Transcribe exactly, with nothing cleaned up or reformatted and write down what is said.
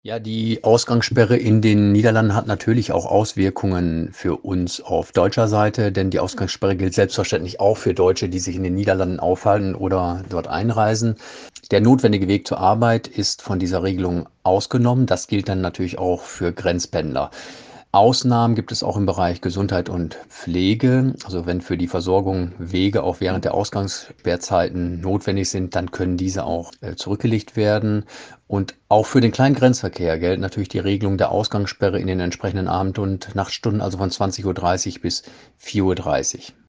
Ja, die Ausgangssperre in den Niederlanden hat natürlich auch Auswirkungen für uns auf deutscher Seite, denn die Ausgangssperre gilt selbstverständlich auch für Deutsche, die sich in den Niederlanden aufhalten oder dort einreisen. Der notwendige Weg zur Arbeit ist von dieser Regelung ausgenommen. Das gilt dann natürlich auch für Grenzpendler. Ausnahmen gibt es auch im Bereich Gesundheit und Pflege. Also wenn für die Versorgung Wege auch während der Ausgangssperrzeiten notwendig sind, dann können diese auch äh, zurückgelegt werden. Und auch für den kleinen Grenzverkehr gelten natürlich die Regelungen der Ausgangssperre in den entsprechenden Abend- und Nachtstunden, also von zwanzig Uhr dreißig bis vier Uhr dreißig.